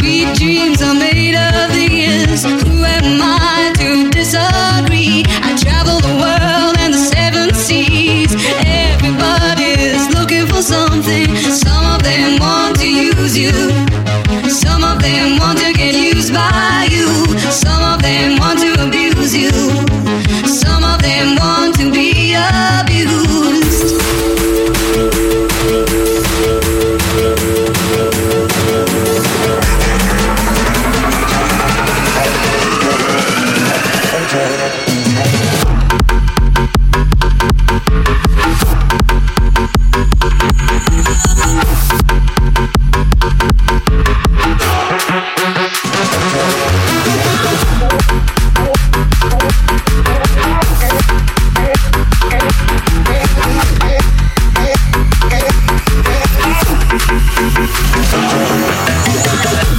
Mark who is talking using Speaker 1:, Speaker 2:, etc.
Speaker 1: Sweet dreams are made of these. Who am I to disagree? I travel the world and the seven seas. Everybody's looking for something. Some of them want to use you. Some of them want to